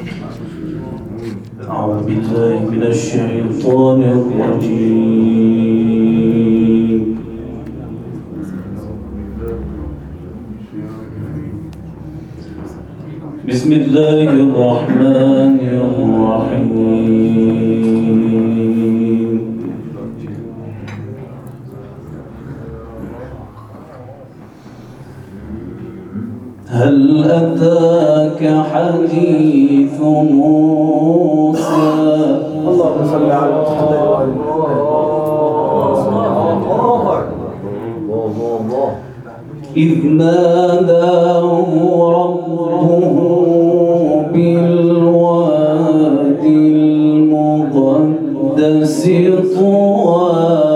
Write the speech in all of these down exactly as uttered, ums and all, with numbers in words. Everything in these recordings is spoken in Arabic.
أعوذ بالله من الشيطان الرجيم. بسم الله الرحمن الرحيم. هل أتاك حديث موسى؟ اللهم صل على محمد إذ ناداه ربه بالواد المقدس طوى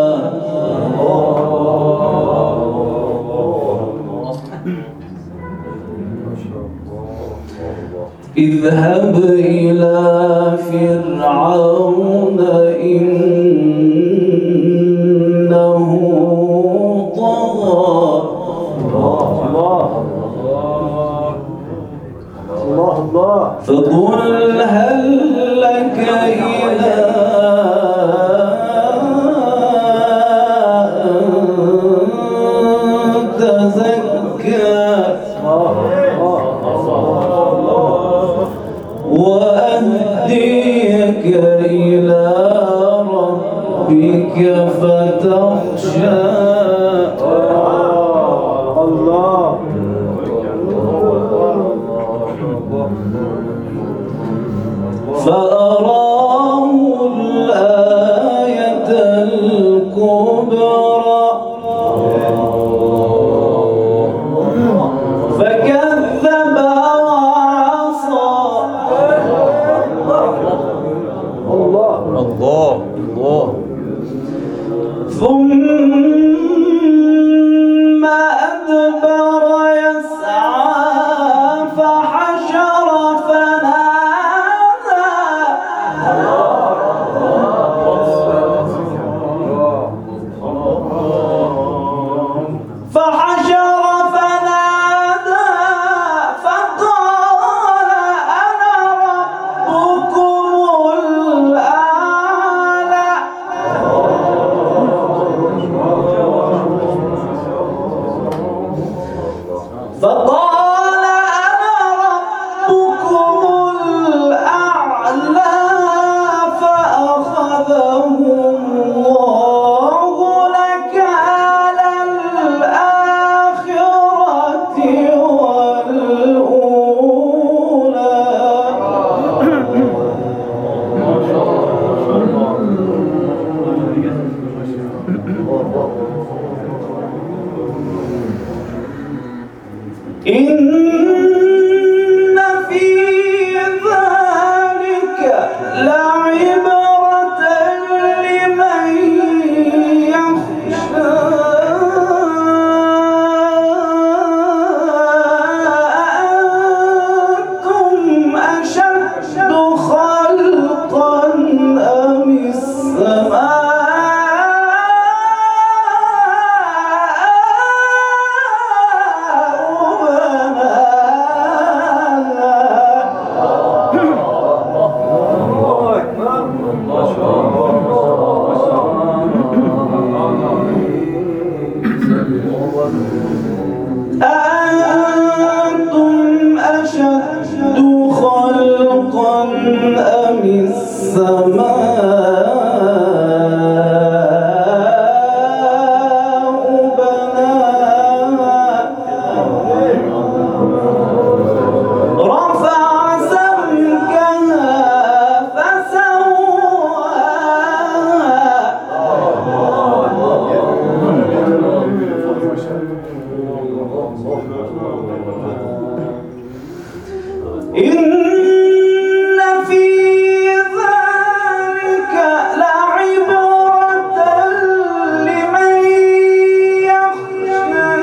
اذهب إلى فرعون إنه طغى الله الله فقل هل لك إلى أن تزكى وأهديك إلى ربك فتخشى. الله فأراه الآية الكبرى فكذب وعصى. الله الله الله ثم أدبر يسعى فحشر فنادى فحشر فنادى فقال أنا ربكم الأعلى. فقال أنا ربكم الأعلى فأخذه الله نكال الآخرة والأولى. إن في ذلك لعبرة لمن يخشى أأنتم أشد خلقا أم السماء أأنتم أشد خلقا أم السماء بناها رفع سمكها فسواها. إن في ذلك لعبرة لمن يخشى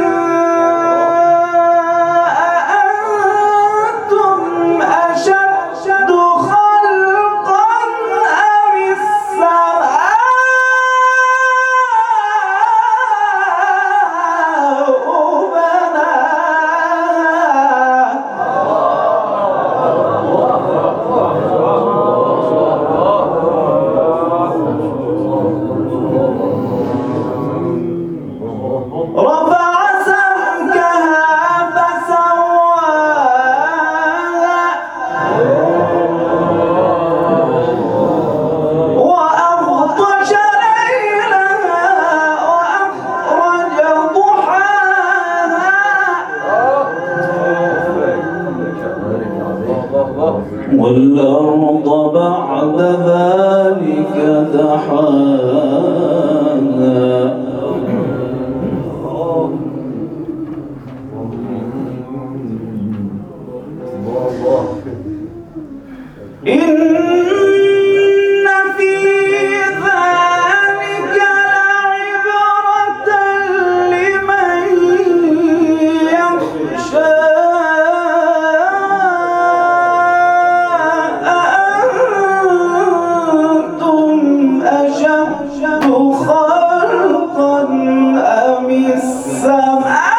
أأنتم أشد خلقا أم السماء بناها والأرض بعد ذلك دحاها إن في ذلك لعبرة لمن يخشى أأنتم أشد خلقا أم السماء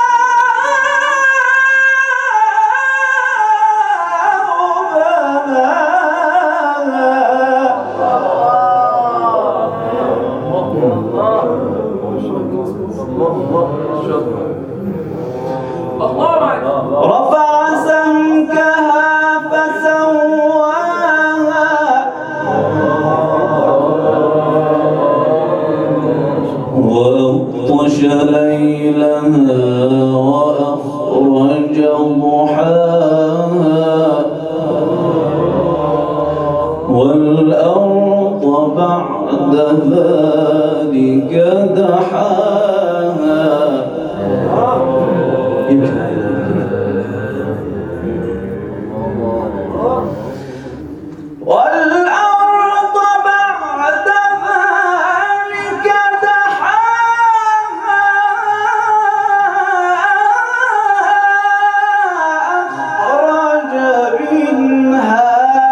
رفع سمكها فسواها وأغطش ليلها وأخرج ضحاها والأرض بعد ذلك دحاها والأرض بعد ذلك دحاها أخرج منها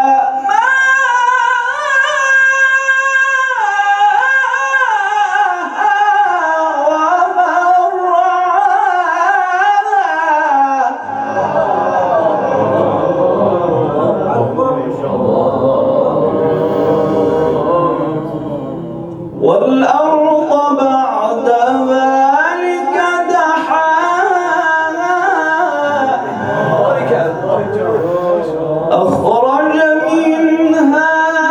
والأرض بعد ذلك دحاها أخرج منها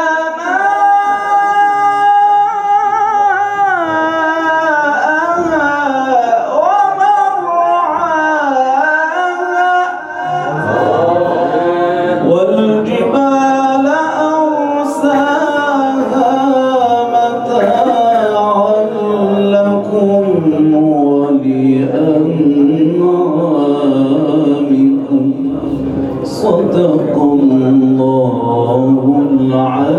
ماءها ومرعاها والجبال أرساها لكم ولأنعامكم صدق الله العظيم.